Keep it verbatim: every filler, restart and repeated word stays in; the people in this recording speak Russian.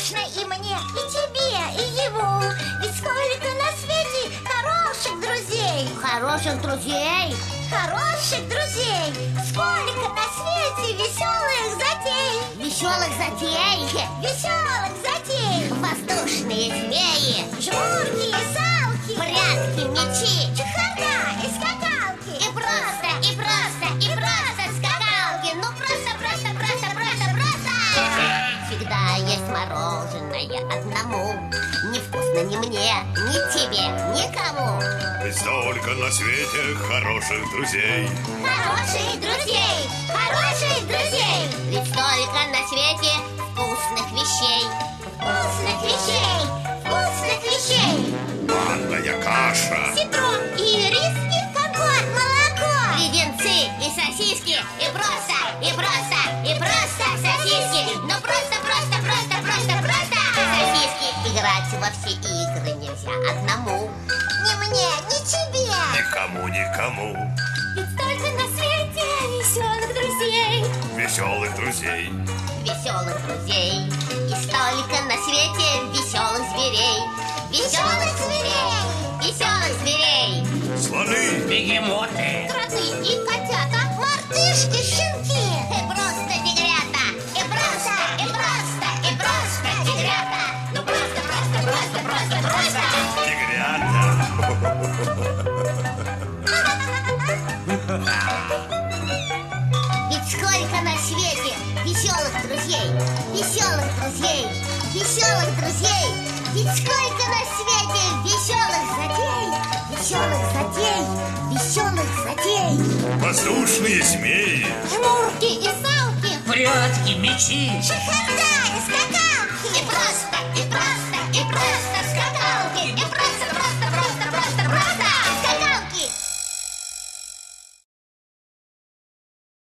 скучно и мне, и тебе, и ему. Ведь сколько на свете хороших друзей. Хороших друзей? Хороших друзей. Сколько на свете веселых затей. Веселых затей? Веселых затей. Воздушные змеи, жмурки и салки, прятки, мечи, чехарда и скакалки. И просто, и просто, и просто скакалки. Ну просто, просто, просто, просто, просто. Всегда есть мороженое одному. Невкусно ни мне, ни тебе, никому. Ведь столько на свете хороших друзей. Хороших друзей, хороших друзей. Ведь столько на свете вкусных вещей. Вкусных вещей, вкусных вещей. Манная каша, Ситром и риски, компот, молоко. Леденцы и сосиски. И просто, и просто, и просто сосиски. Ну просто, просто, просто, просто, просто сосиски. Играть во все игры нельзя одному. Ни мне, ни тебе. никому, никому. Ведь столько на свете веселых друзей. Веселых друзей. Веселых друзей. И столько на свете веселых зверей. Веселых зверей. Веселых зверей. Слоны, Бегемоты, Кроты и котята, мартышки, щенки. И просто тигрята. И просто, и просто, и просто тигрята. Ну просто, просто, просто, просто, просто. тигрята. Ведь сколько на свете веселых друзей, веселых друзей, веселых друзей. Ведь сколько на свете веселых затей, веселых затей, веселых затей. Воздушные змеи, Жмурки и салки, прятки, мечи, чехарда и скакалки.